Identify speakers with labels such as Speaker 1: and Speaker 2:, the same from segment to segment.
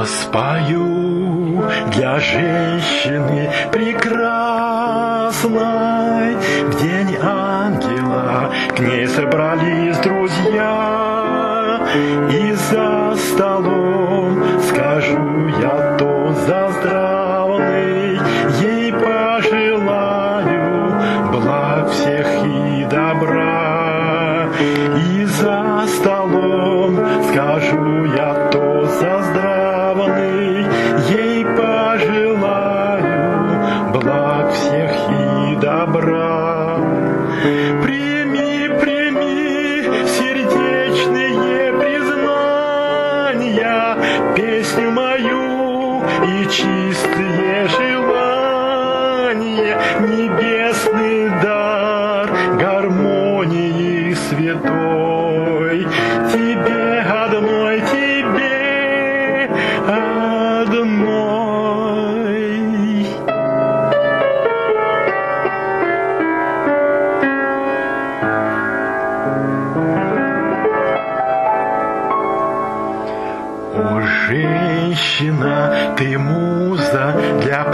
Speaker 1: Я спою для женщины прекрасной. В день ангела к ней собрались друзья. И за столом скажу я тост заздравный. Ей пожелаю благ всех и добра. И за столом скажу я тост заздравный. Ей пожелаю благ всех и добра. Прими, прими сердечные признания, песню мою и чистые желания, небесный дар гармонии святой. Тебе одной, тебе одной. О, женщина, ты муза для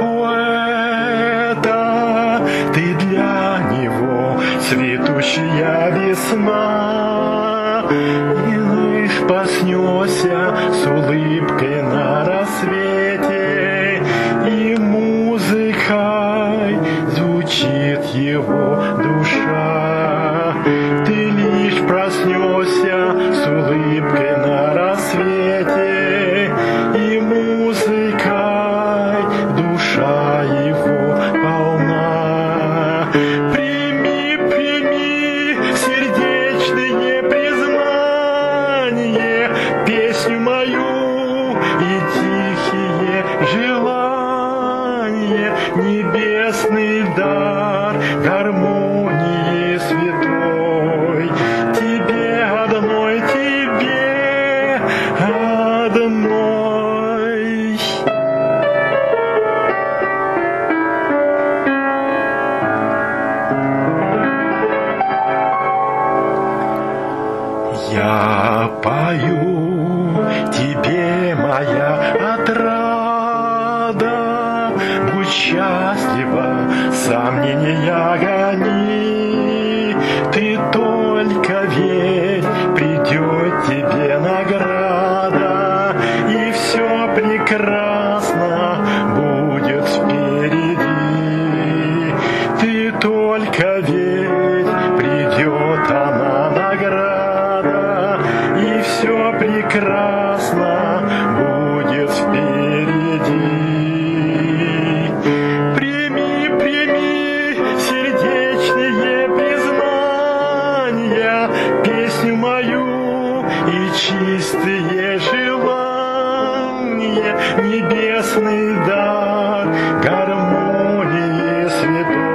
Speaker 1: поэта, ты для него цветущая весна. И лишь проснешься с улыбкой на рассвете, и музыкой звучит его душа. Ты лишь проснешься с улыбкой на рассвете, и музыкой душа его полна. Прими, прими сердечные признания, песню мою и тихие желания, небесный дар гармонии святой. Тебе одной, тебе одной. Я пою тебе, моя отрада, будь счастлива, сомнения гони. Ты только верь, придет тебе награда, и все прекрасно будет впереди. Ты только верь, придет она награда, и все прекрасно будет впереди. Прими, прими сердечные признания, песню мою и чистые желания, небесный дар гармонии святой.